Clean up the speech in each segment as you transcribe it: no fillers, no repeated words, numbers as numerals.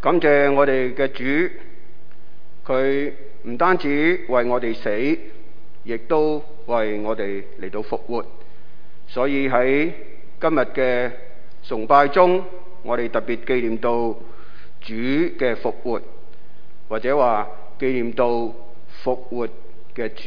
感謝我哋嘅主，佢唔單止為我哋死，亦都為我哋嚟到復活。所以喺今日嘅崇拜中，我哋特別紀念到主嘅復活，或者話紀念到復活嘅主。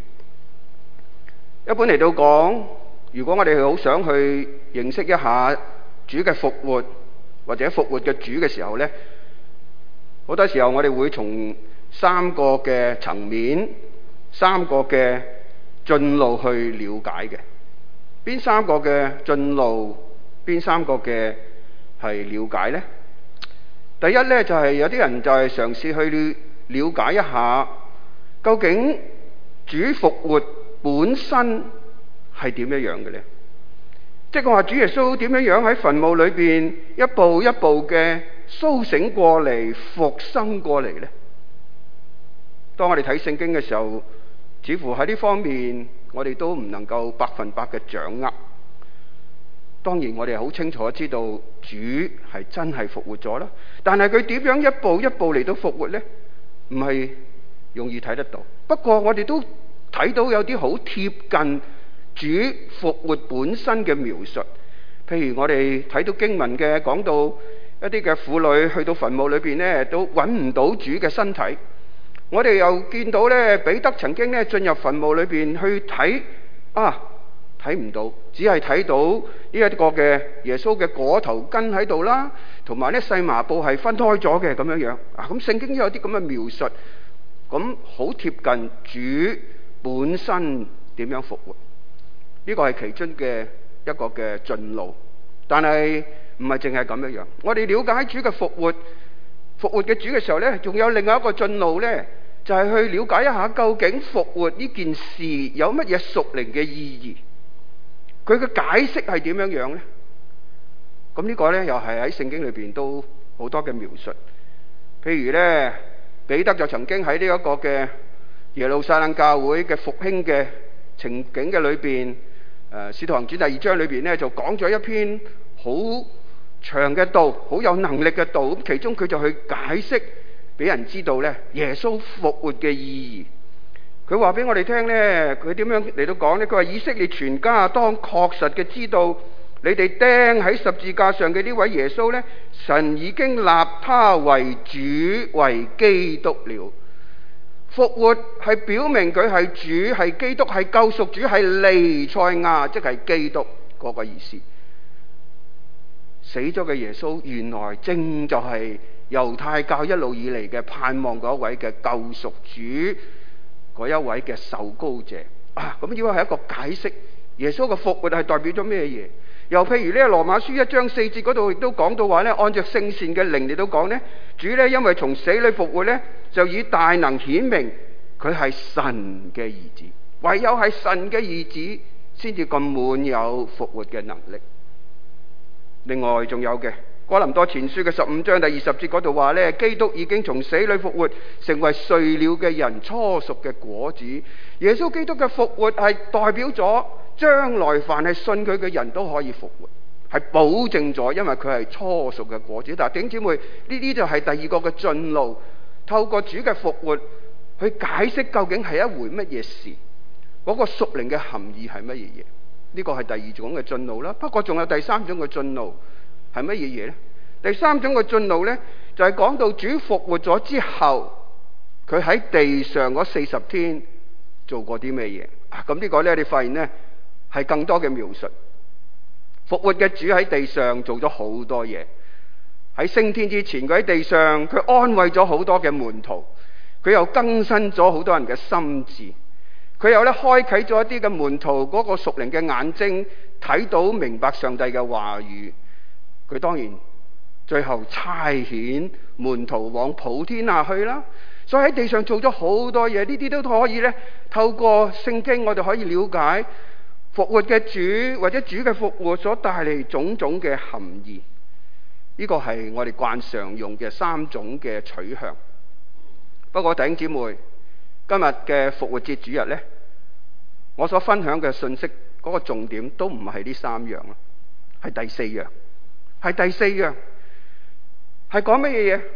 一般嚟到講，如果我哋好想去認識一下主嘅復活或者復活嘅主嘅時候呢，好多時候我哋會從三個嘅層面、三個嘅進路去了解嘅。邊三個嘅進路？邊三個嘅係了解呢？第一呢，就係有啲人就係嘗試去了解一下，究竟主復活本身係點樣嘅呢？即係話主耶穌點樣喺墳墓裏邊一步一步嘅甦醒過嚟、復生過嚟呢？當我哋睇聖經嘅時候，似乎喺呢方面我哋都唔能夠100%嘅掌握。當然我哋好清楚知道主係真係復活咗啦，但係佢點樣一步一步嚟到復活呢？唔係容易睇得到。不過我哋都睇到有啲好貼近主復活本身嘅描述。譬如我哋睇到經文嘅講到一啲嘅婦女去到墳墓裏邊呢，都揾唔到主嘅身體。我哋又見到呢，彼得曾經呢進入墳墓裏邊去睇，睇唔到，只係睇到呢一個嘅耶穌嘅裹頭巾喺度啦，同埋呢細麻布係分開咗嘅咁樣樣。咁聖經都有啲咁嘅描述，咁好貼近主本身點樣復活。呢個係其中嘅一個嘅進路，但係唔係淨係咁樣樣。我哋了解主嘅復活嘅主嘅時候呢，仲有另外一個進路呢，就係去了解一下究竟復活呢件事有乜嘢屬靈嘅意義，佢嘅解釋係點樣樣呢？咁呢個呢，又係喺聖經裏邊都好多嘅描述。譬如呢，彼得就曾經喺呢一個嘅耶路撒冷教會嘅復興嘅情景嘅裏邊，使徒行傳第2章裏邊呢，就講咗一篇好長嘅道，好有能力嘅道。咁其中佢就去解釋俾人知道呢耶穌復活嘅意義。佢話俾我哋聽呢，佢點樣嚟到講呢？佢話以色列全家當確實嘅知道，你哋釘喺十字架上嘅呢位耶穌呢，神已經立他為主為基督了。復活係表明佢係主，係基督，係救贖主，係彌賽亞，即係基督嗰個意思。死咗嘅耶穌原來正就係猶太教一路以嚟嘅盼望嗰位嘅救贖主，嗰一位嘅受膏者。咁要係一個解釋耶穌嘅復活係代表咗咩嘢？又譬如呢，羅馬書1章4節嗰度亦都講到話呢，按照聖善嘅靈嚟到講呢，主呢因為從死裏復活呢，就以大能顯明佢係神嘅兒子。唯有係神嘅兒子先至咁滿有復活嘅能力。另外仲有嘅哥林多前書嘅15章第20節嗰度話呢，基督已經從死裏復活，成為睡了嘅人初熟嘅果子。耶穌基督嘅復活係代表咗將來凡係信佢嘅人都可以復活，係保證咗，因為佢係初熟嘅果子。但係弟兄姊妹，呢啲就係第二個嘅進路，透過主嘅復活去解釋究竟係一回乜嘢事，嗰個屬靈嘅含義係乜嘢嘢。呢個係第二種嘅進路啦。不過仲有第三種嘅進路係乜嘢嘢呢？第三種嘅進路呢，就係講到主復活咗之後，佢喺地上嗰40天做過啲咩嘢。咁呢個呢，你發現呢係更多嘅描述。復活嘅主喺地上做咗好多嘢。喺升天之前，佢喺地上，佢安慰咗好多嘅門徒，佢又更新咗好多人嘅心智，佢又咧開啟咗一啲嘅門徒嗰個屬靈嘅眼睛，睇到明白上帝嘅話語。佢當然最後差遣門徒往普天下去啦。所以喺地上做咗好多嘢，呢啲都可以咧透過聖經，我哋可以了解復活嘅主或者主嘅復活所帶嚟種種嘅含義。呢個係我哋慣常用嘅3種嘅取向。不過弟兄姊妹，今日嘅復活節主日呢，我所分享嘅信息嗰個重點都唔係呢3樣啦，係第4樣，係講乜嘢嘢？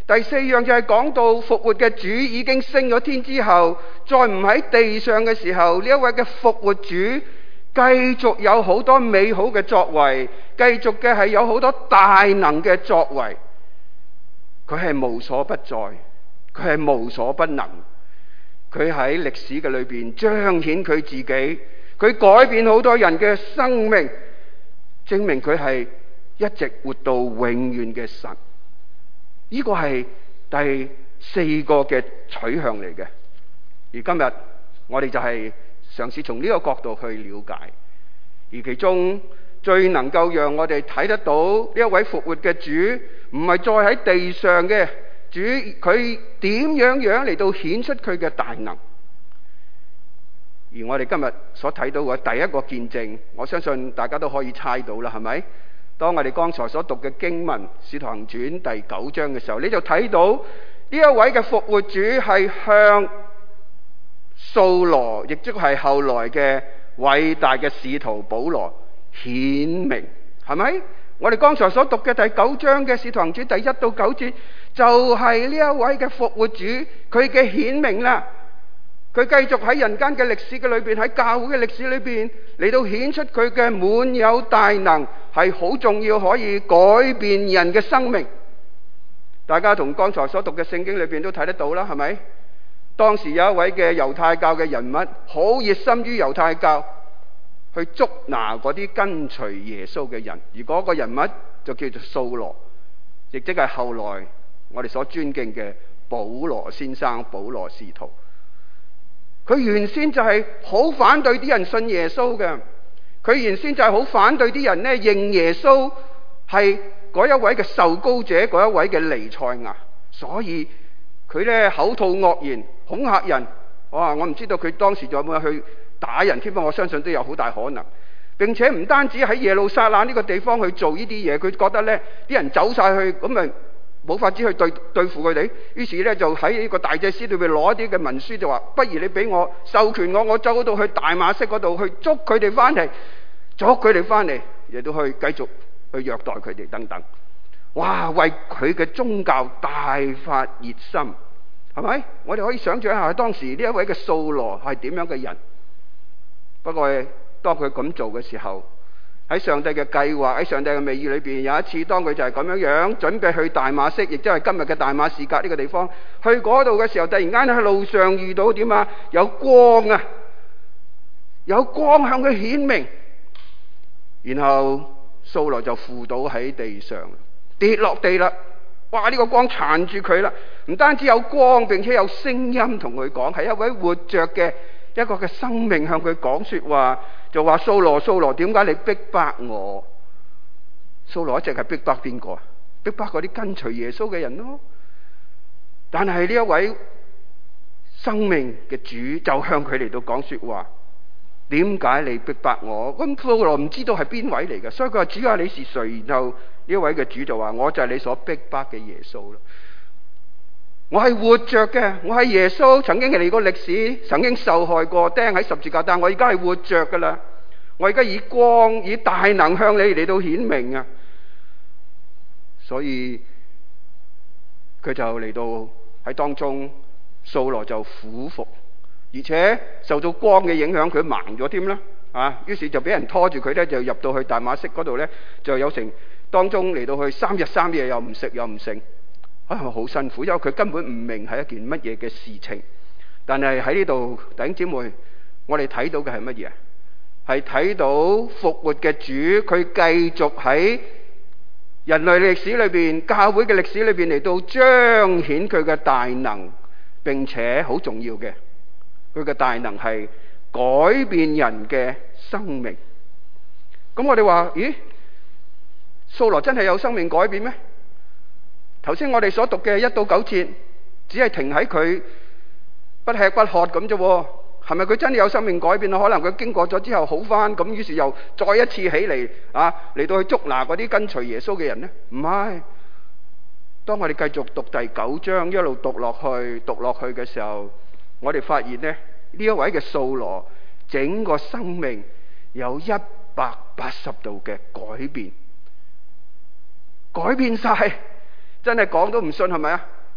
第四樣就係講到復活嘅主已經升咗天之後，再唔喺地上嘅時候，呢一位嘅復活主繼續有好多美好嘅作為，繼續嘅係有好多大能嘅作為。佢係無所不在，佢係無所不能，佢喺歷史嘅裏邊彰顯佢自己，佢改變好多人嘅生命，證明佢係一直活到永遠嘅神。呢個係第四個嘅取向嚟嘅。而今日我哋就係嘗試從呢個角度去了解，而其中最能夠讓我哋睇得到呢一位復活嘅主唔係再喺地上嘅主，佢點樣嚟到顯出佢嘅大能。而我哋今日所睇到嘅第一個見證，我相信大家都可以猜到啦，係咪？當我哋剛才所讀嘅經文《使徒行傳》第9章嘅時候，你就睇到呢一位嘅復活主係向掃羅，亦即係後來嘅偉大嘅使徒保羅顯明，係咪？我哋剛才所讀嘅第9章嘅《使徒行傳》第1到9節，就係呢一位嘅復活主佢嘅顯明啦。佢繼續喺人間嘅歷史嘅裏邊，喺教會嘅歷史裏邊嚟到顯出佢嘅滿有大能，係好重要，可以改變人嘅生命。大家同剛才所讀嘅聖經裏邊都睇得到啦，係咪？當時有一位嘅猶太教嘅人物，好熱心於猶太教，去捉拿嗰啲跟隨耶穌嘅人，而嗰個人物就叫做掃羅，亦即係後來我哋所尊敬嘅保羅先生、保羅使徒。佢原先就係好反對啲人信耶穌嘅，佢原先就係好反對啲人呢認耶穌係嗰一位嘅受膏者，嗰一位嘅彌賽亞，所以佢呢口吐惡言，恐嚇人。我唔知道佢當時仲有冇去打人添，我相信都有好大可能。並且唔單止喺耶路撒冷呢個地方去做呢啲嘢，佢覺得呢啲人走晒去，咁咪冇法子去對付佢哋，於是咧就喺呢個大祭司裏邊攞一啲嘅文書，就話不如你俾我授權我走嗰度去大馬色嗰度去捉佢哋翻嚟，亦都去繼續去虐待佢哋等等。哇！為佢嘅宗教大發熱心，係咪？我哋可以想象一下當時呢一位嘅掃羅係點樣嘅人。不過當佢咁做嘅時候，喺上帝嘅計劃，喺上帝嘅美意裏邊，有一次當佢就係咁樣準備去大馬色，亦即係今日嘅大馬士革呢個地方，去嗰度嘅時候，突然間喺路上遇到點啊？有光啊，有光向佢顯明，然後掃羅就扶倒喺地上，跌落地啦。哇！呢個光纏住佢啦，唔單止有光，並且有聲音同佢講，係一位活着嘅一個嘅生命向佢講說話。就話掃羅，掃羅，點解你逼迫我？掃羅一直係逼迫邊個啊？逼迫嗰啲跟隨耶穌嘅人咯。但係呢一位生命嘅主就向佢嚟到講說話，點解你逼迫我？咁掃羅唔知道係邊位嚟嘅，所以佢話主啊，你是誰？然後呢一位嘅主就話，我就係你所逼迫嘅耶穌啦。我係活着嘅，我係耶穌，曾經嚟過歷史，曾經受害過，釘喺十字架，但我而家係活着噶啦。我而家以光以大能向你嚟到顯明啊！所以佢就嚟到喺當中，掃羅就俯伏，而且受到光嘅影響，佢盲咗添啦啊！於是就俾人拖住佢咧，就入到去大馬色嗰度咧，就有成當中嚟到去3日3夜又唔食又唔醒。好辛苦，因為佢根本唔明係一件乜嘢嘅事情。但係喺呢度，弟兄姊妹，我哋睇到嘅係乜嘢？係睇到復活嘅主，佢繼續喺人類歷史裏邊、教會嘅歷史裏邊嚟到彰顯佢嘅大能，並且好重要嘅，佢嘅大能係改變人嘅生命。咁我哋話，咦，掃羅真係有生命改變咩？頭先我哋所讀嘅1到9節，只係停喺佢不吃不喝咁啫，係咪佢真係有生命改變啊？可能佢經過咗之後好翻，咁於是又再一次起嚟嚟到去捉拿嗰啲跟隨耶穌嘅人呢？唔係。當我哋繼續讀第9章，一路讀落去嘅時候，我哋發現呢一位嘅掃羅整個生命有180度嘅改變晒。真係講都唔信，係咪啊？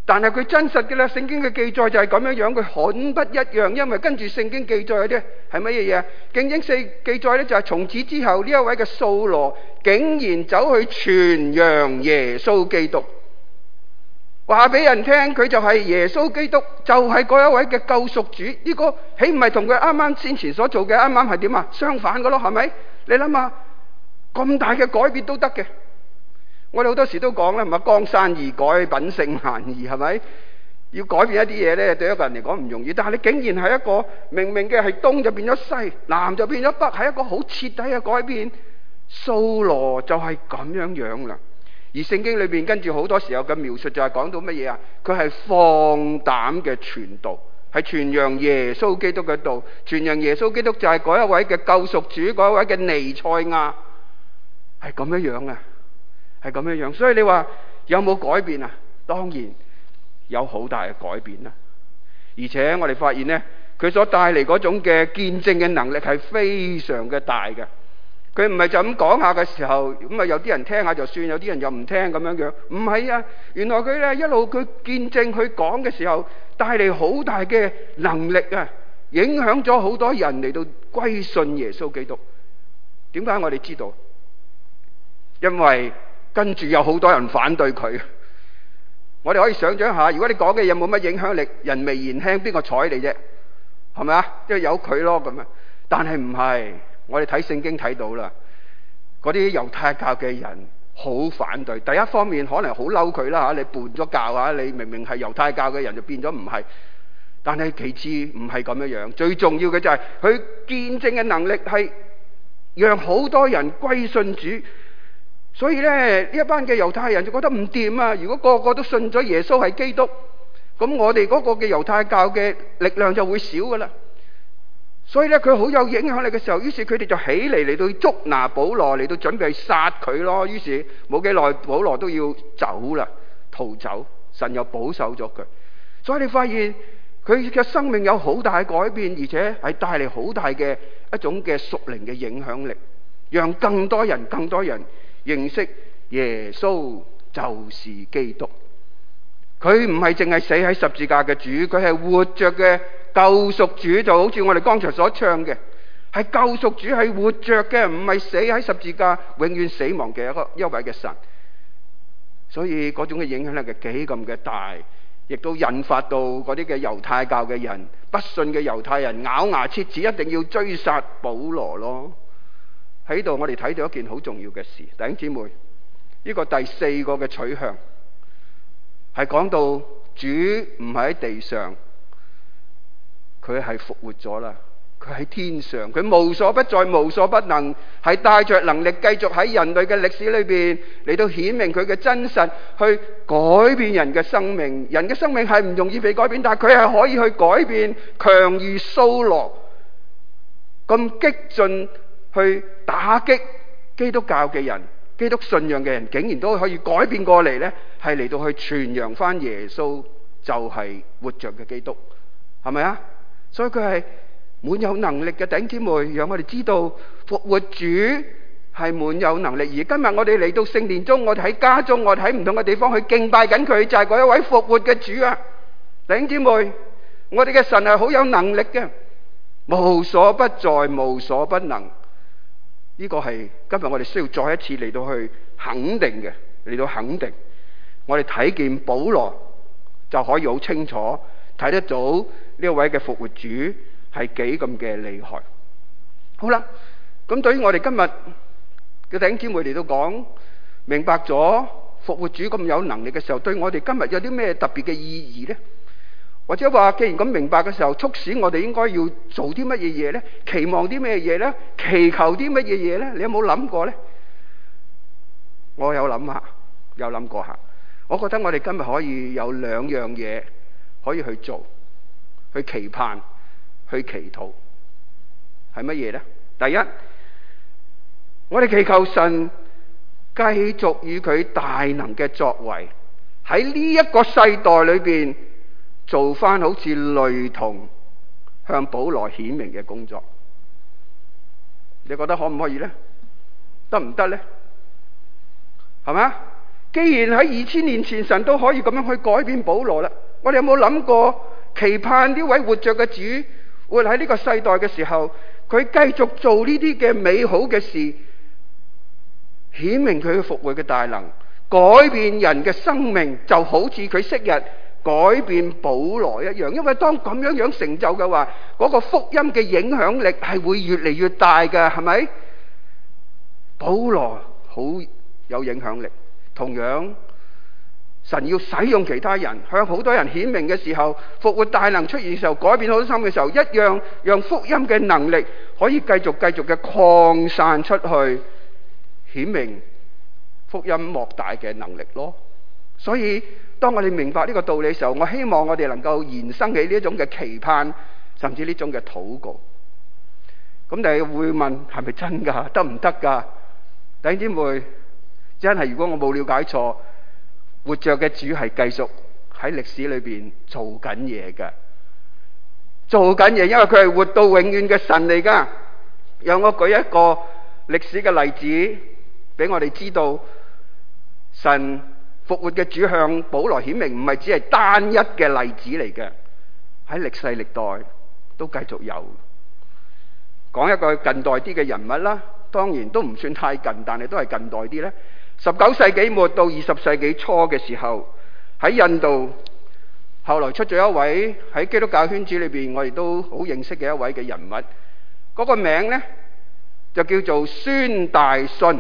但係佢真實嘅咧，聖經嘅記載就係咁樣樣，佢很不一樣。因為跟住聖經記載嗰啲係乜嘢嘢？聖經記載咧就係從此之後呢一位嘅掃羅竟然走去傳揚耶穌基督，話俾人聽佢就係耶穌基督，就係嗰一位嘅救贖主。呢個豈唔係同佢啱啱先前所做嘅啱啱係點啊？相反嘅咯，係咪？你諗下，咁大嘅改變都得嘅。我哋好多時都講啦，唔係江山易改，品性難移，係咪？要改變一啲嘢咧，對一個人嚟講唔容易。但係你竟然係一個明明嘅係東就變咗西，南就變咗北，係一個好徹底嘅改變。掃羅就係咁樣樣啦。而聖經裏邊跟住好多時候嘅描述就係講到乜嘢啊？佢係放膽嘅傳道，係傳揚耶穌基督嘅道，傳揚耶穌基督就係嗰一位嘅救贖主，嗰一位嘅彌賽亞，係咁樣樣啊！係咁樣樣，所以你話有冇改變啊？當然有好大嘅改變啦。而且我哋發現呢，佢所帶嚟嗰種嘅見證嘅能力係非常嘅大嘅。佢唔係就咁講下嘅時候，咁啊有啲人聽下就算，有啲人又唔聽咁樣樣。唔係啊，原來佢呢一路佢見證佢講嘅時候，帶嚟好大嘅能力啊，影響咗好多人嚟到歸信耶穌基督。點解我哋知道？因為跟住有好多人反對佢。我哋可以想象下，如果你講嘅嘢冇乜影響力，人微言輕，邊個睬你啫？係咪啊？即係有佢咯咁啊。但係唔係，我哋睇聖經睇到啦，嗰啲猶太教嘅人好反對。第一方面可能好嬲佢啦嚇，你叛咗教啊！你明明係猶太教嘅人就變咗唔係。但係其次唔係咁樣樣，最重要嘅就係佢見證嘅能力係讓好多人歸信主。所以咧，呢一班嘅猶太人就覺得唔掂啊！如果個個都信咗耶穌係基督，咁我哋嗰個嘅猶太教嘅力量就會少噶啦。所以咧，佢好有影響力嘅時候，於是佢哋就起嚟嚟到捉拿保羅，嚟到準備殺佢咯。於是冇幾耐，保羅都要走啦，逃走。神又保守咗佢。所以你發現佢嘅生命有好大嘅改變，而且係帶嚟好大嘅一種嘅屬靈嘅影響力，讓更多人認識耶穌就是基督。佢唔係淨係死喺十字架嘅主，佢係活着嘅救贖主，就好似我哋剛才所唱嘅，係救贖主，係活着嘅，唔係死喺十字架永遠死亡嘅一位嘅神。所以嗰種嘅影響力係幾咁嘅大，亦都引發到嗰啲嘅猶太教嘅人，不信嘅猶太人咬牙切齒一定要追殺保羅咯。喺度我哋睇到一件好重要嘅事，弟兄姊妹，呢個第四個嘅取向係講到主唔係喺地上，佢係復活咗啦，佢喺天上，佢無所不在，無所不能，係帶着能力繼續喺人類嘅歷史裏邊嚟到顯明佢嘅真實，去改變人嘅生命。人嘅生命係唔容易被改變，但係佢係可以去改變強如掃羅咁激進去打擊基督教嘅人、基督信仰嘅人，竟然都可以改變過嚟呢，係嚟到去傳揚翻耶穌就係活着嘅基督，係咪啊？所以佢係滿有能力嘅。弟兄姊妹，讓我哋知道復活主係滿有能力。而今日我哋嚟到聖殿中，我哋喺家中，我哋喺唔同嘅地方去敬拜緊佢，就係嗰一位復活嘅主啊！弟兄姊妹，我哋嘅神係好有能力嘅，無所不在，無所不能。呢個係今日我哋需要再一次嚟到去肯定嘅，嚟到肯定。我哋睇見保羅就可以好清楚睇得到呢一位嘅復活主係幾咁嘅厲害。好啦，咁對於我哋今日嘅弟兄姊妹嚟到講，明白咗復活主咁有能力嘅時候，對我哋今日有啲咩特別嘅意義呢？或者話既然咁明白嘅時候，促使我哋應該要做啲乜嘢嘢呢？期望啲咩嘢呢？祈求啲乜嘢嘢呢？你有冇諗過呢？我有諗下，有諗過下。我覺得我哋今日可以有兩樣嘢可以去做，去期盼，去祈禱，係乜嘢呢？第一，我哋祈求神繼續與佢大能嘅作為喺呢一個世代裏邊做翻好似類同向保羅顯明嘅工作。你覺得可唔可以呢？得唔得呢？係咪啊？ 既然喺2000年前神都可以咁樣去改變保羅啦，我哋有冇諗過期盼呢位活着嘅主活喺呢個世代嘅時候，佢繼續做呢啲嘅美好嘅事，顯明佢嘅復活嘅大能，改變人嘅生命，就好似佢昔日改變保羅一樣。因為當咁樣成就嘅話，嗰個福音嘅影響力係會越嚟越大嘅，係咪？保羅好有影響力，同樣神要使用其他人向好多人顯明嘅時候，復活大能出現嘅時候，改變好多心嘅時候，一樣讓福音嘅能力可以繼續嘅擴散出去，顯明福音莫大嘅能力咯。所以當我哋明白呢個道理嘅時候，我希望我哋能夠延伸起呢一種嘅期盼，甚至呢種嘅禱告。咁你會問，係咪真㗎？得唔得㗎？弟兄姊妹，真係如果我冇了解錯，活着嘅主係繼續喺歷史裏邊做緊嘢㗎，做緊嘢，因為佢係活到永遠嘅神嚟㗎。讓我舉一個歷史嘅例子俾我哋知道，神復活嘅主向保羅顯明，唔係只係單一嘅例子嚟嘅，喺歷世歷代都繼續有。講一個近代啲嘅人物啦，當然都唔算太近，但係都係近代啲咧。19世紀末到20世紀初嘅時候，喺印度後來出咗一位喺基督教圈子裏邊我哋都好認識嘅一位嘅人物，嗰個名呢就叫做孫大信。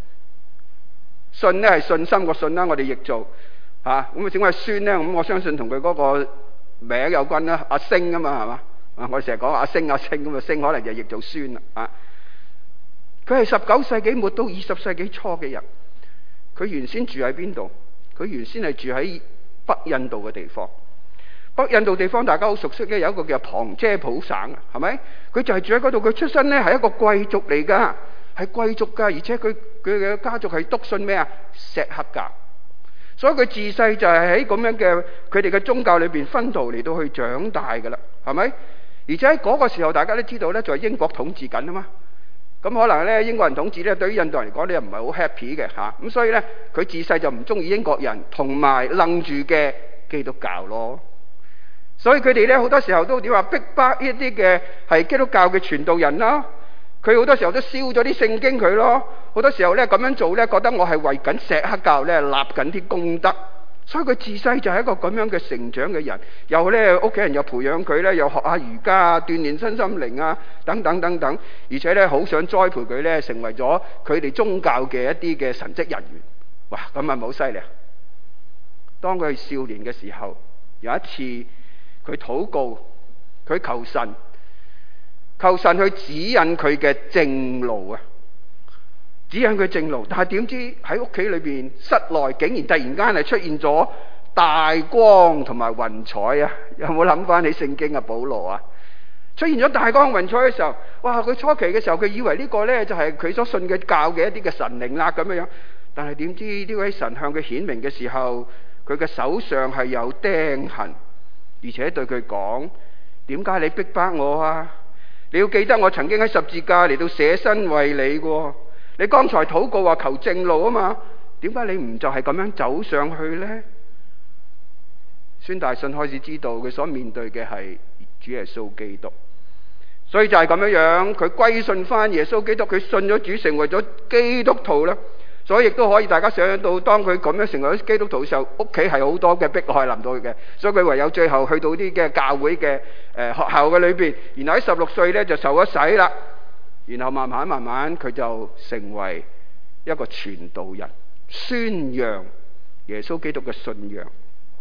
信呢係信心個信啦，我哋譯做咁啊，點解孫呢？咁我相信同佢嗰個名有關啦，阿星啊嘛，係嘛？我哋成日講阿星咁啊，星可能就譯做孫啦啊。佢係19世紀末到20世紀初嘅人。佢原先住喺邊度？佢原先係住喺北印度嘅地方。北印度地方大家好熟悉嘅，有一個叫旁遮普省，係咪？佢就係住喺嗰度。佢出身呢係一個貴族嚟噶，係貴族噶，而且佢嘅家族係篤信咩啊？錫克教。所以佢自細就係喺咁樣嘅佢哋嘅宗教裏邊分途嚟到去長大噶啦，係咪？而且喺嗰個時候，大家都知道呢，就係英國統治緊啊嘛。咁可能咧，英國人統治咧，對於印度人嚟講咧，又唔係好 happy 嘅嚇。咁所以咧，佢自細就唔中意英國人同埋愣住嘅基督教咯。所以佢哋咧好多時候都點話逼迫一啲嘅係基督教嘅傳道人啦。佢好多時候都燒咗啲聖經佢咯。好多時候咧咁樣做咧，覺得我係為緊錫克教咧立緊啲功德。所以佢自細就係一個咁樣嘅成長嘅人，又咧屋企人又培養佢咧，又學下瑜伽啊，鍛鍊身心靈啊，等等等等，而且咧好想栽培佢咧成為咗佢哋宗教嘅一啲嘅神職人員。哇，咁係咪好犀利啊！當佢係少年嘅時候，有一次佢禱告，佢求神去指引佢嘅正路啊！指引佢正路，但係點知喺屋企裏邊室內竟然突然間係出現咗大光同埋雲彩啊！有冇諗翻起聖經啊？保羅啊，出現咗大光雲彩嘅時候，哇！佢初期嘅時候佢以為呢個呢就係佢所信嘅教嘅一啲嘅神靈啦咁樣，但係點知呢位神向佢顯明嘅時候，佢嘅手上係有釘痕，而且對佢講：點解你逼迫我啊？你要記得我曾經喺十字架嚟到捨身為你喎。你剛才禱告話求正路啊嘛，點解你唔就係咁樣走上去呢？孫大信開始知道佢所面對嘅係主耶穌基督，所以就係咁樣，佢歸信翻耶穌基督，佢信咗主，成為咗基督徒啦。所以亦都可以大家想象到，當佢咁樣成為咗基督徒嘅時候，屋企係好多嘅迫害臨到佢嘅，所以佢唯有最後去到啲嘅教會嘅學校嘅裏邊，然後喺16歲咧就受咗洗啦。然後慢慢佢就成為一個傳道人，宣揚耶穌基督嘅信仰。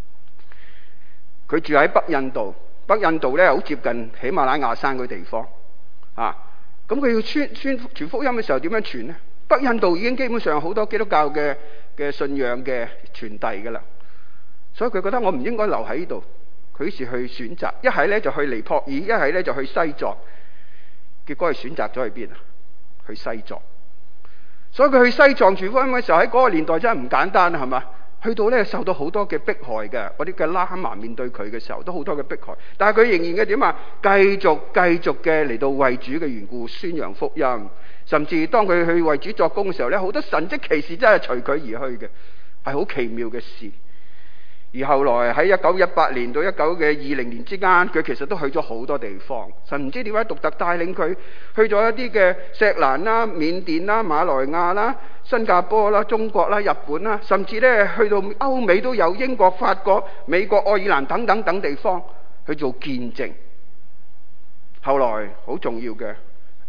佢住喺北印度，北印度咧好接近喜馬拉雅山嗰啲地方啊。咁佢要傳福音嘅時候點樣傳呢？北印度已經基本上好多基督教嘅信仰嘅傳遞噶啦，所以佢覺得我唔應該留喺呢度，佢於是去選擇，一係咧就去尼泊爾，一係咧就去西藏。結果係選擇咗去邊啊？去西藏。所以佢去西藏傳福音嘅時候，喺嗰個年代真係唔簡單啊，係嘛？去到咧受到好多嘅迫害嘅，嗰啲嘅喇嘛面對佢嘅時候都好多嘅迫害，但係佢仍然嘅點啊？繼續嘅嚟到為主嘅緣故宣揚福音，甚至當佢去為主作工嘅時候咧，好多神蹟奇事真係隨佢而去嘅。 係好奇妙嘅事。而後來喺1918年到1920年之間，佢其實都去咗好多地方。神唔知點解獨特帶領佢去咗一啲嘅錫蘭啦、緬甸啦、馬來亞啦、新加坡啦、中國啦、日本啦，甚至咧去到歐美都有，英國、法國、美國、愛爾蘭等等等地方去做見證。後來好重要嘅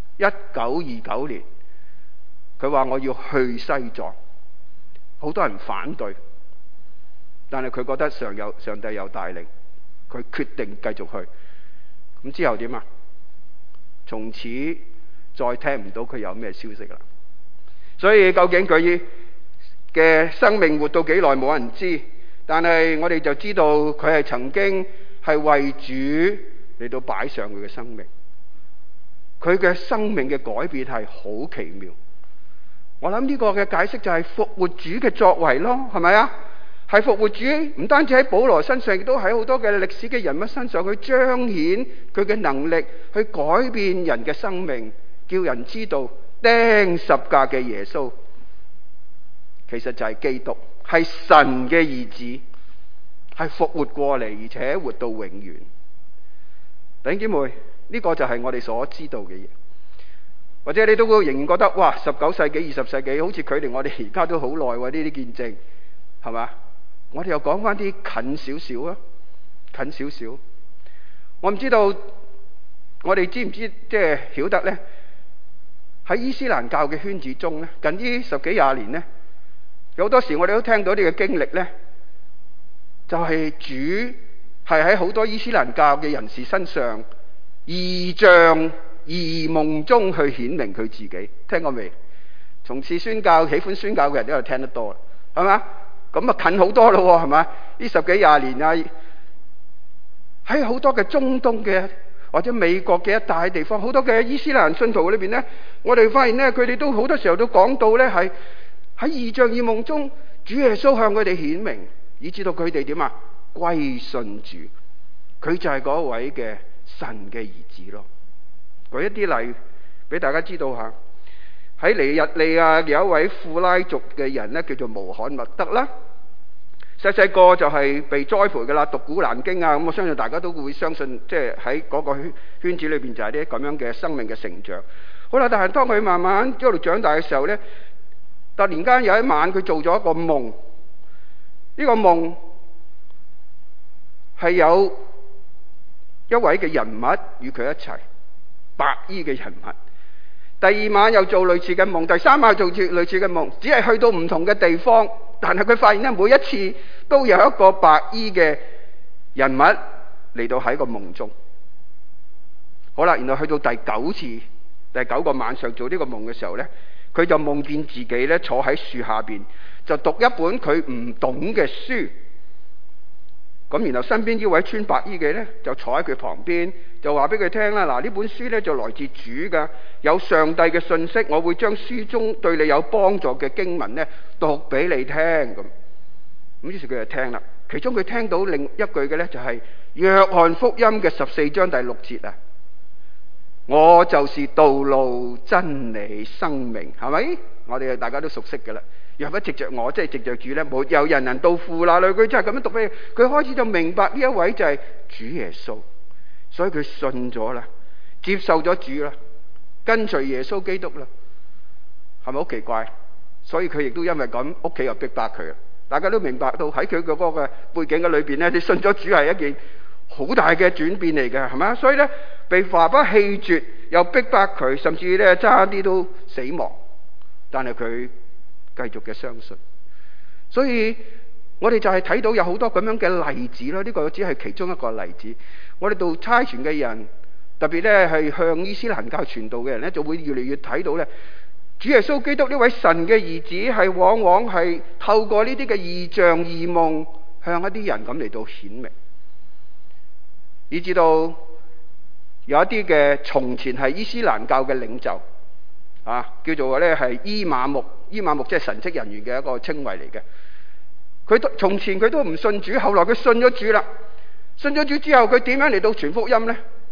1929年，佢話我要去西藏，好多人反對。但係佢覺得上帝有帶領，佢決定繼續去。咁之後點啊？從此再聽唔到佢有咩消息啦。所以究竟佢嘅生命活到幾耐冇人知，但係我哋就知道佢係曾經係為主嚟到擺上佢嘅生命。佢嘅生命嘅改變係好奇妙。我諗呢個嘅解釋就係復活主嘅作為咯，係咪啊？係復活主唔單止喺保羅身上，亦都喺好多嘅歷史嘅人物身上，去彰顯佢嘅能力，去改變人嘅生命，叫人知道釘十架嘅耶穌其實就係基督，係神嘅兒子，係復活過嚟，而且活到永遠。弟兄姊妹，呢個就係我哋所知道嘅嘢。或者你都會仍然覺得哇，19世紀、20世紀好似距離我哋而家都好耐喎，呢啲見證係嘛？我哋又講翻啲近少少啊，近少少。我唔知道我哋知唔知，即係曉得呢？喺伊斯蘭教嘅圈子中呢，近呢10幾20年呢，有好多時我哋都聽到呢個經歷呢，就係主係喺好多伊斯蘭教嘅人士身上異象異夢中去顯明佢自己。聽過未？從事宣教、喜歡宣教嘅人都有聽得多啦，係嘛？咁啊近好多咯，係嘛？呢10幾20年啊，喺好多嘅中東嘅或者美國嘅一帶地方，好多嘅伊斯蘭信徒裏邊呢，我哋發現呢，佢哋都好多時候都講到呢，係喺異象異夢中，主耶穌向佢哋顯明，以至到佢哋點啊？歸信主，佢就係嗰位嘅神嘅兒子咯。舉一啲例俾大家知道下。喺尼日利亞有一位庫拉族嘅人呢，叫做穆罕默德啦。細細個就係被栽培㗎啦，讀古蘭經啊。咁我相信大家都會相信，即係喺嗰個圈子裏邊就係啲咁樣嘅生命嘅成長。好啦，但係當佢慢慢一路長大嘅時候呢，突然間有一晚佢做咗一個夢。呢個夢係有一位嘅人物與佢一齊，白衣嘅人物。第二晚又做類似嘅夢，第三晚又做類似嘅夢，只係去到唔同嘅地方，但係佢發現咧，每一次都有一個白衣嘅人物嚟到喺個夢中。好啦，然後去到第9個晚上做呢個夢嘅時候呢，佢就夢見自己咧坐喺樹下邊，就讀一本佢唔懂嘅書。咁然後身邊呢位穿白衣嘅呢，就坐喺佢旁邊，就話俾佢聽啦。嗱，呢本書呢，就來自主噶，有上帝嘅信息，我會將書中對你有幫助嘅經文呢讀俾你聽。咁於是佢就聽啦。其中佢聽到另一句嘅呢，就係約翰福音嘅14章第6節啊，我就是道路真理生命，係咪？我哋大家都熟悉噶啦。若不藉着我，即係藉着主呢，沒有人能到父那裏。佢真係咁樣讀俾佢，開始就明白呢一位就係主耶穌，所以佢信咗啦，接受咗主啦，跟隨耶穌基督啦，係咪好奇怪？所以佢亦都因為咁，屋企又逼迫佢。大家都明白到喺佢嗰個嘅背景嘅裏邊呢，你信咗主係一件好大嘅轉變嚟嘅，係咪？所以呢，被爸爸棄絕，又逼迫佢，甚至呢差啲都死亡，但係佢繼續嘅相信。所以我哋就係睇到有好多咁樣嘅例子啦，呢個只係其中一個例子。我哋到差傳嘅人，特別咧係向伊斯蘭教傳道嘅人咧，就會越嚟越睇到咧，主耶穌基督呢位神嘅兒子係往往係透過呢啲嘅異象異夢向一啲人咁嚟到顯明，以至到有一啲嘅從前係伊斯蘭教嘅領袖啊，叫做咧係伊瑪目，伊瑪目即係神職人員嘅一個稱謂嚟嘅。佢從前佢都唔信主，後來佢信咗主啦。信咗主之後，佢點樣嚟到傳福音呢？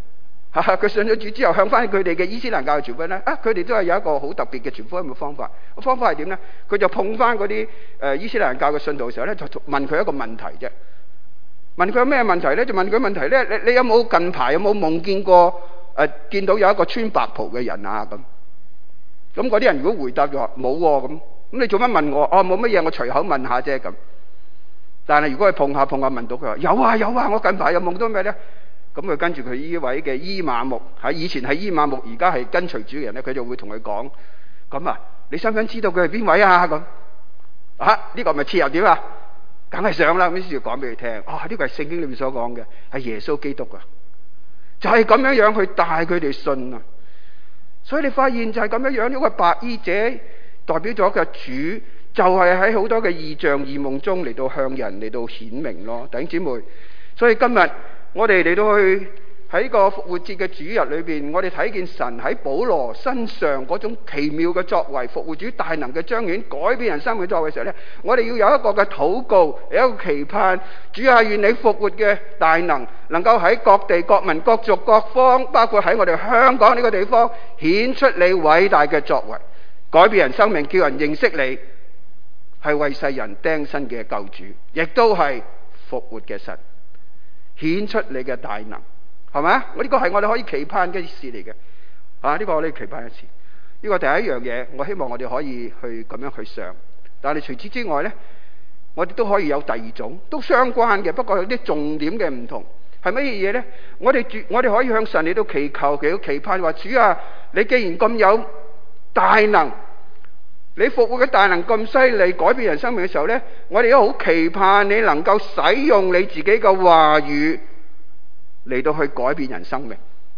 佢信咗主之後，向翻佢哋嘅伊斯蘭教嘅傳福音咧，佢哋都係有一個好特別嘅傳福音嘅方法。個方法係點咧？佢就碰翻嗰啲伊斯蘭教嘅信徒嘅時候咧，就問佢一個問題啫。問佢有咩問題咧？就問佢問題咧，你有冇近排有冇夢見過見到有一個穿白袍嘅人啊？咁嗰啲人如果回答就話冇喎，咁你做乜問我？冇乜嘢，我隨口問下啫咁。但係如果佢碰下問到佢話有啊，我近排有夢到咩咧？咁佢跟住佢呢位嘅伊瑪目，以前係伊瑪目，而家係跟隨主嘅人咧，佢就會同佢講：咁你想唔想知道佢係邊位啊？咁呢個咪切入點啊？梗係想啦，咁於是要講俾佢聽。呢個係聖經裏面所講嘅，係耶穌基督啊，就係咁樣去帶佢哋信啊。所以你發現就係咁樣呢個白衣者代表咗嘅主，就係喺好多嘅異象異夢中嚟到向人嚟到顯明咯，弟兄姊妹。所以今日我哋嚟到去喺個復活節嘅主日裏邊，我哋睇見神喺保羅身上嗰種奇妙嘅作為，復活主大能嘅彰顯，改變人生嘅作為嘅時候咧，我哋要有一個嘅禱告，有一個期盼，主啊，願你復活嘅大能能夠喺各地各民各族各方，包括喺我哋香港呢個地方顯出你偉大嘅作為，改變人生命，叫人認識你係為世人釘身嘅救主，亦都係復活嘅神，顯出你嘅大能，係咪？呢個係我哋可以期盼嘅事嚟嘅。呢個我哋期盼一次。呢個第一樣嘢，我希望我哋可以去咁樣去想。但係除此之外呢，我哋都可以有第二種，都相關嘅，不過有啲重點嘅唔同。係乜嘢嘢呢？我哋可以向神嚟到祈求，期盼話：主啊，你既然咁有大能，你復活嘅大能咁犀利，改變人生命嘅時候呢，我哋都好期盼你能夠使用你自己嘅話語嚟到去改變人生命。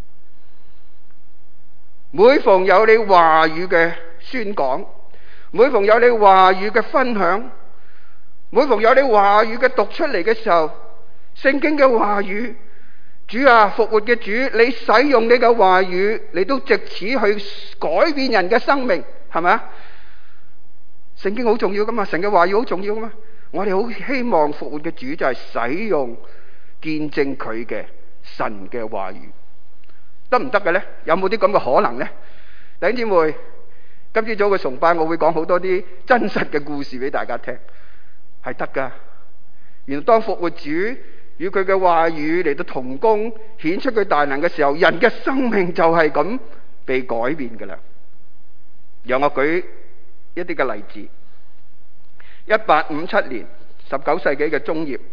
每逢有你話語嘅宣講，每逢有你話語嘅分享，每逢有你話語嘅讀出嚟嘅時候，聖經嘅話語，主啊，復活嘅主，你使用你嘅話語嚟到藉此去改變人嘅生命，係咪啊？聖經好重要噶嘛，神嘅話語好重要噶嘛。我哋好希望復活嘅主就係使用見證佢嘅神嘅話語，得唔得嘅呢？有冇啲咁嘅可能呢？弟兄姊妹，今朝早嘅崇拜我會講好多啲真實嘅故事俾大家聽，係得噶。原來當復活主與佢嘅話語嚟到同工，顯出佢大能嘅時候，人嘅生命就係咁被改變噶啦。讓我舉一啲嘅例子。1857年19世紀嘅中葉，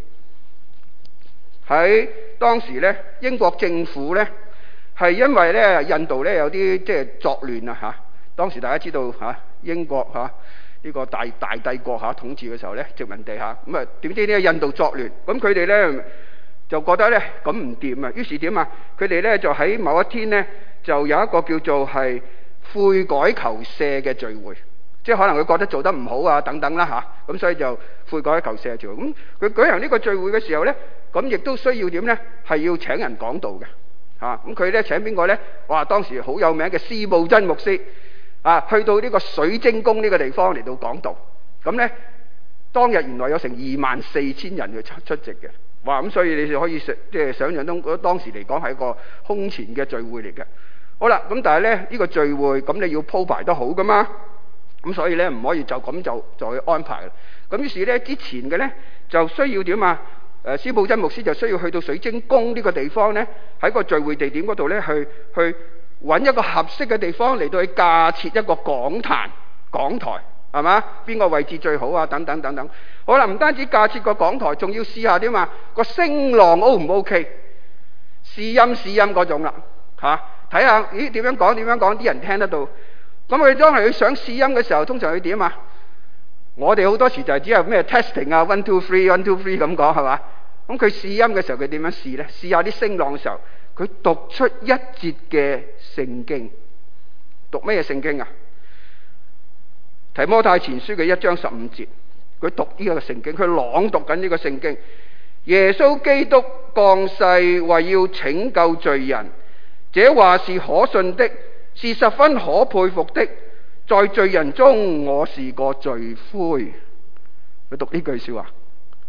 喺當時咧，英國政府咧係因為咧印度咧有啲即係作亂啊嚇。當時大家知道英國呢個大帝國統治嘅時候咧，殖民地咁啊，點知呢印度作亂，咁佢哋咧就覺得咧咁唔掂啊，於是點啊？佢哋咧就喺某一天咧就有一個叫做係悔改求赦嘅聚會。即係可能佢覺得做得唔好啊等等啦咁所以就悔改求赦聚會。咁佢舉行呢個聚會嘅時候咧，咁亦都需要點咧？係要請人講道嘅咁佢咧請邊個咧？哇！當時好有名嘅司布真牧師去到呢個水晶宮呢個地方嚟到講道。咁咧當日原來有成24,000人去出席嘅。哇！咁所以你就可以即係想象中當時嚟講係一個空前嘅聚會嚟嘅。好啦，咁但係咧呢個聚會咁你要鋪排得好噶嘛？咁所以咧唔可以就咁就去安排啦。咁於是咧之前嘅咧就需要點啊？司布真牧師就需要去到水晶宮呢個地方咧，喺個聚會地點嗰度咧去揾一個合適嘅地方嚟到去架設一個講台，係嘛？邊個位置最好啊？等等等等。好啦，唔單止架設個講台，仲要試下點啊？個聲浪 O 唔 OK？ 試音嗰種啦睇下咦點樣講啲人聽得到。咁佢當係佢想試音嘅時候，通常佢點啊？我哋好多時就係只係咩 testing 啊 1 2 3 1 2 3咁講係嘛？咁佢試音嘅時候佢點樣試呢？試下啲聲浪嘅時候，佢讀出一節嘅聖經。讀咩聖經啊？提摩太前書嘅1章15節，佢讀呢個聖經，佢朗讀緊呢個聖經。耶穌基督降世為要拯救罪人，這話是可信的，是十分可佩服的。在罪人中，我是個罪魁。佢讀呢句說話，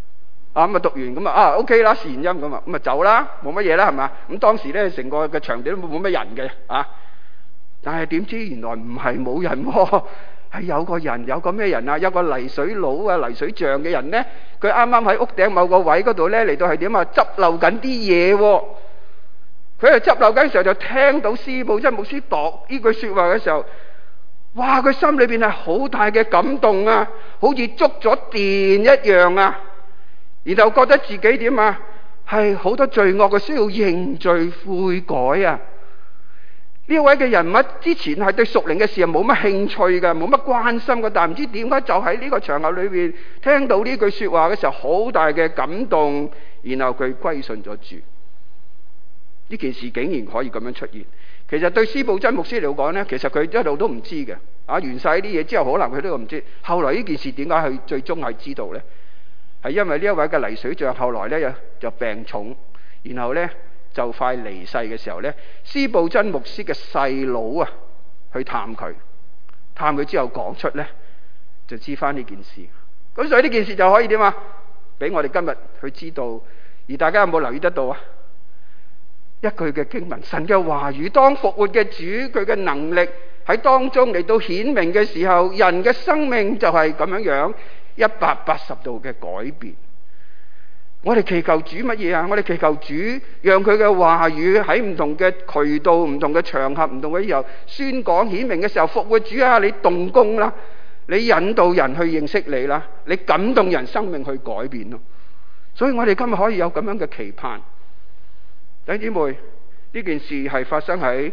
咁啊讀完咁啊 OK 啦，試完音咁啊走啦，冇乜嘢啦係嘛？咁當時咧成個嘅場地都冇乜人嘅但係點知原來唔係冇人喎，係有個人，有個咩人啊？有個泥水佬啊，泥水匠嘅人咧，佢啱啱喺屋頂某個位嗰度咧嚟到係點啊？執漏緊啲嘢喎。佢喺執漏緊嘅時候就聽到司布真牧師讀呢句說話嘅時候，哇！佢心裏邊係好大嘅感動啊，好似觸咗電一樣啊！然後覺得自己點啊？係好多罪惡嘅需要認罪悔改啊！呢位嘅人物之前係對屬靈嘅事係冇乜興趣嘅，冇乜關心嘅，但唔知點解就喺呢個場合裏邊聽到呢句說話嘅時候，好大嘅感動，然後佢歸信咗主。呢件事竟然可以咁樣出現，其實對司布真牧師嚟講呢，其實佢一路都唔知嘅。完晒啲嘢之後，可能佢都唔知。後來呢件事點解佢最終係知道呢？係因為呢一位嘅泥水匠後來呢就病重，然後呢就快離世嘅時候呢，司布真牧師嘅細佬去探佢之後講出呢，就知翻呢件事。咁所以呢件事就可以點啊？俾我哋今日去知道。而大家有冇留意得到啊？一句嘅經文，神嘅話語，當復活嘅主佢嘅能力喺當中嚟到顯明嘅時候，人嘅生命就係咁樣180度嘅改變。我哋祈求主乜嘢啊？我哋祈求主讓佢嘅話語喺唔同嘅渠道、唔同嘅場合、唔同嘅時候宣講顯明嘅時候，復活主啊，你動工啦，你引導人去認識你啦，你感動人生命去改變咯。所以我哋今日可以有咁樣嘅期盼。弟兄姊妹，呢件事係發生喺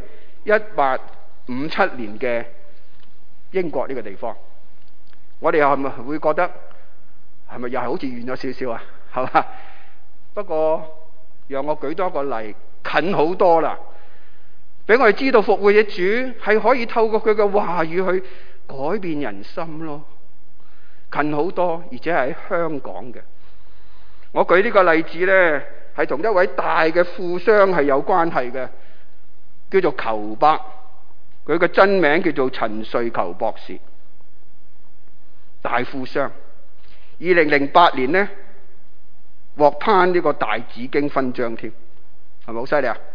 1857年嘅英國呢個地方。我哋又係咪會覺得係咪又係好似遠咗少少啊？係嘛？不過讓我舉多個例，近好多啦，俾我哋知道復活嘅主係可以透過佢嘅話語去改變人心咯。近好多，而且係喺香港嘅。我舉呢個例子呢，係同一位大嘅富商係有關係嘅，叫做裘伯，佢嘅真名叫做陳瑞裘博士，大富商。2008年呢，獲頒呢個大紫荊勳章添，係咪好犀利啊？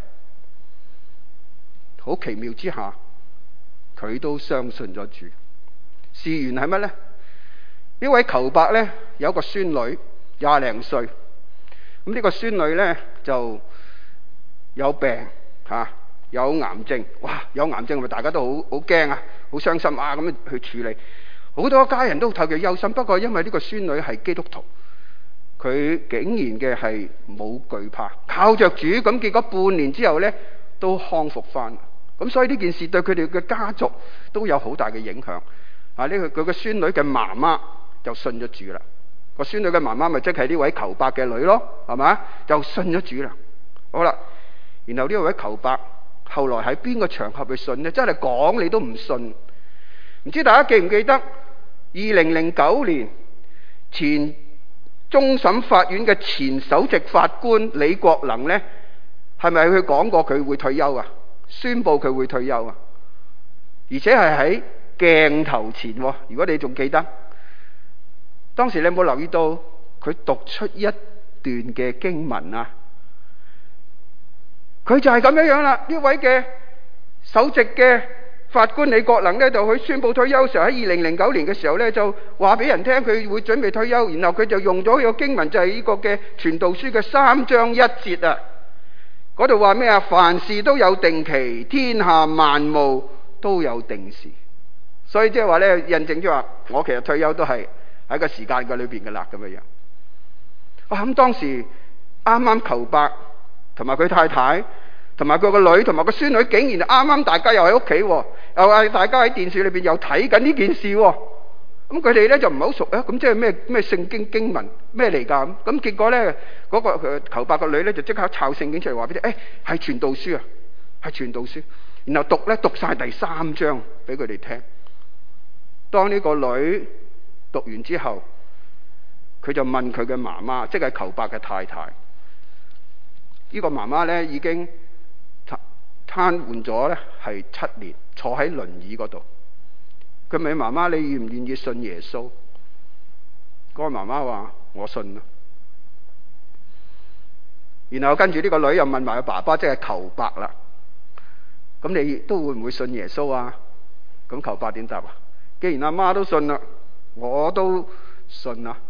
好奇妙之下，佢都相信咗主。事緣係乜呢？呢位裘伯呢，有一個孫女，20零歲。咁呢個孫女呢，就有病有癌症。哇！有癌症咪大家都好驚啊，好傷心啊，咁樣去處理。好多家人都替佢憂心。不過因為呢個孫女係基督徒，佢竟然嘅係冇懼怕，靠着主。咁結果半年之後呢，都康復翻。咁所以呢件事對佢哋嘅家族都有好大嘅影響。呢佢個孫女嘅媽媽就信咗主啦。個孫女嘅媽媽咪即係呢位裘伯嘅女咯，係嘛？就信咗主啦。好啦，然後呢位裘伯後來喺邊個場合去信呢？真係講你都唔信。唔知大家記唔記得2009年前終審法院嘅前首席法官李國能呢，係咪佢講過佢會退休啊？宣布佢會退休啊？而且係喺鏡頭前。如果你仲記得當時，你有冇留意到佢讀出一段嘅經文啊？佢就係咁樣啦。呢位嘅首席嘅法官李國能呢，就佢宣布退休嘅時候，喺2009年嘅時候呢，就話俾人聽佢會準備退休。然後佢就用咗個經文，就係呢個嘅傳道書嘅3章1節啊。嗰度話咩啊？凡事都有定期，天下萬務都有定時。所以即係話呢，印證咗話我其實退休都係喺個時間嘅裏邊嘅啦，咁樣樣。咁當時啱啱裘伯同埋佢太太同埋佢個女同埋個孫女，竟然啱啱大家又喺屋企，又係大家喺電視裏邊又睇緊呢件事。咁佢哋咧就唔係好熟啊。咁即係咩聖經經文咩嚟㗎？咁結果咧嗰個裘伯個女咧就即刻抄聖經出嚟話俾你聽，係傳道書啊，係傳道書。然後讀晒第3章俾佢哋聽。當呢個女讀完之後，佢就問佢嘅媽媽，即係裘伯嘅太太。呢個媽媽咧已經癱瘓咗咧係7年，坐喺輪椅嗰度。佢問媽媽：你願唔願意信耶穌？嗰個媽媽話：我信啦。 然後跟住呢個女又問埋佢爸爸，即係求伯啦。咁你都會唔會信耶穌啊？咁求伯點答啊？既然阿媽都信啦，我都信啦。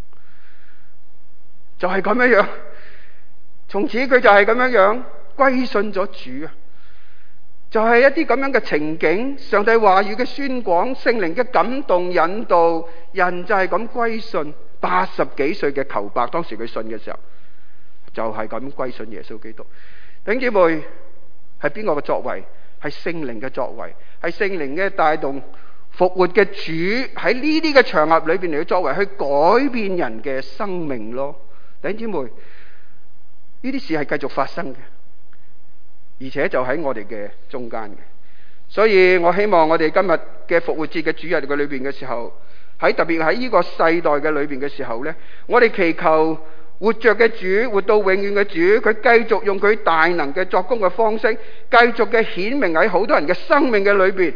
就係咁樣樣，從此佢就係咁樣樣歸信咗主啊！就係一啲咁樣嘅情景，上帝話語嘅宣講，聖靈嘅感動引導，人就係咁歸信。80幾歲嘅求伯，當時佢信嘅時候，就係咁歸信耶穌基督。弟兄姊妹，係邊個嘅作為？係聖靈嘅作為，係聖靈嘅帶動，復活嘅主喺呢啲嘅場合裏邊嚟，作為去改變人嘅生命咯。弟兄姊妹，呢啲事係繼續發生嘅，而且就喺我哋嘅中間嘅。所以我希望我哋今日嘅復活節嘅主日嘅裏邊嘅時候，特別喺呢個世代嘅裏邊嘅時候呢，我哋祈求活着嘅主，活到永遠嘅主，佢繼續用佢大能嘅作工嘅方式，繼續嘅顯明喺好多人嘅生命嘅裏邊，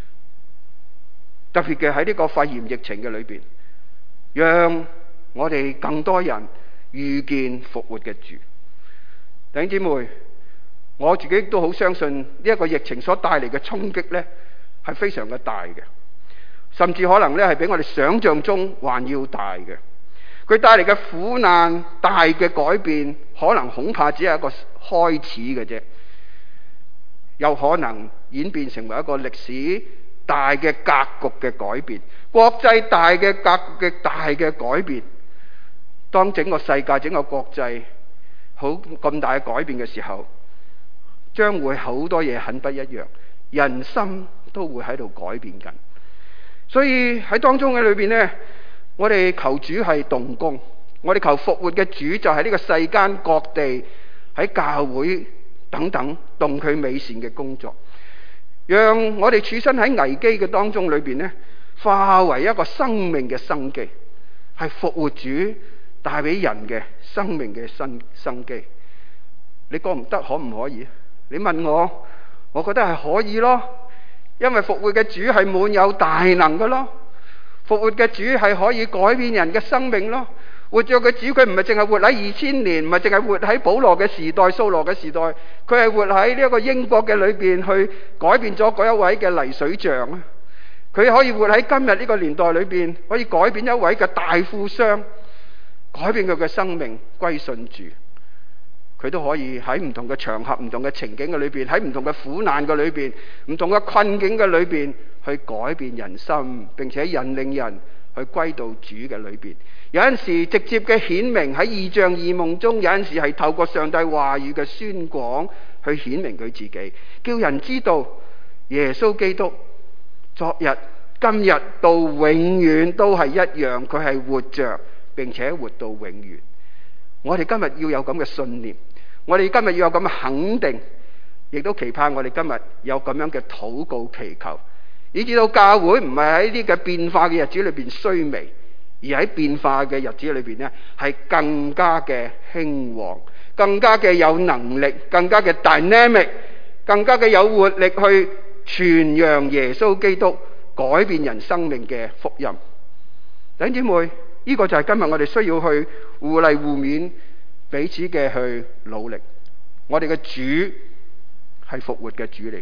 特別嘅喺呢個肺炎疫情嘅裏邊，讓我哋更多人遇見復活嘅主。弟兄姊妹，我自己都好相信呢一個疫情所帶嚟嘅衝擊呢係非常嘅大嘅，甚至可能呢係比我哋想象中還要大嘅。佢帶嚟嘅苦難、大嘅改變，可能恐怕只係一個開始嘅啫，有可能演變成為一個歷史大嘅格局嘅改變，國際大嘅格局嘅大嘅改變。當整個世界、整個國際好咁大嘅改變嘅時候，將會好多嘢很不一樣，人心都會喺度改變緊。所以喺當中嘅裏邊呢，我哋求主係動工，我哋求復活嘅主就係呢個世間各地喺教會等等動佢美善嘅工作，讓我哋處身喺危機嘅當中裏邊呢，化為一個生命嘅生機，係復活主帶俾人嘅生命嘅生機。你覺唔得可唔可以？你問我，我覺得係可以咯，因為復活嘅主係滿有大能嘅咯。復活嘅主係可以改變人嘅生命咯。活着嘅主，佢唔係淨係活喺2000年，唔係淨係活喺保羅嘅時代、掃羅嘅時代，佢係活喺呢一個英國嘅裏邊去改變咗嗰一位嘅泥水匠啊！佢可以活喺今日呢個年代裏邊，可以改變一位嘅大富商，改變佢嘅生命歸信主。佢都可以喺唔同嘅場合、唔同嘅情景嘅裏邊，喺唔同嘅苦難嘅裏邊、唔同嘅困境嘅裏邊，去改變人心，並且引領人去歸到主嘅裏邊。有陣時直接嘅顯明喺異象異夢中，有陣時係透過上帝話語嘅宣講去顯明佢自己，叫人知道耶穌基督昨日、今日到永遠都係一樣，佢係活着並且活到永遠。我哋今日要有咁嘅信念，我哋今日要有咁嘅肯定，亦都期盼我哋今日有咁樣嘅禱告祈求，以至到教會唔係喺呢個變化嘅日子裏邊衰微，而喺變化嘅日子裏邊呢，係更加嘅興旺，更加嘅有能力，更加嘅 dynamic， 更加嘅有活力去傳揚耶穌基督改變人生命嘅福音。弟兄姊妹，呢個就係今日我哋需要去互勵互勉，彼此嘅去努力。我哋嘅主係復活嘅主嚟嘅。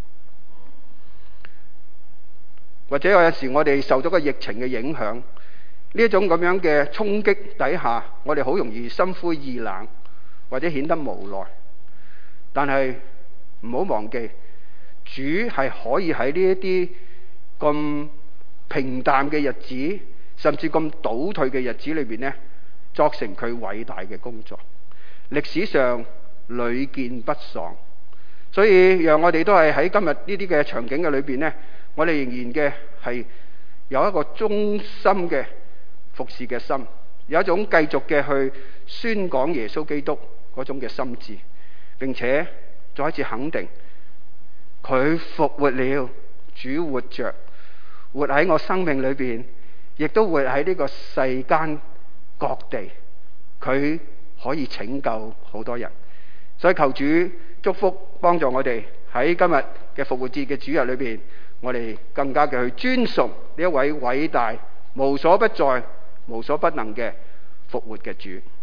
或者有時我哋受咗個疫情嘅影響，呢一種咁樣嘅衝擊底下，我哋好容易心灰意冷，或者顯得無奈。但係唔好忘記，主係可以喺呢一啲咁平淡嘅日子，甚至咁倒退嘅日子裏邊呢，作成佢偉大嘅工作。歷史上屢見不爽，所以讓我哋都係喺今日呢啲嘅場景嘅裏邊呢，我哋仍然嘅係有一個忠心嘅服侍嘅心，有一種繼續嘅去宣講耶穌基督嗰種嘅心志，並且再一次肯定佢復活了，主活着，活喺我生命裏邊，亦都活喺呢個世間各地，佢可以拯救好多人。所以求主祝福幫助我哋喺今日嘅復活節嘅主日裏邊，我哋更加嘅去尊崇呢一位偉大無所不在、無所不能嘅復活嘅主。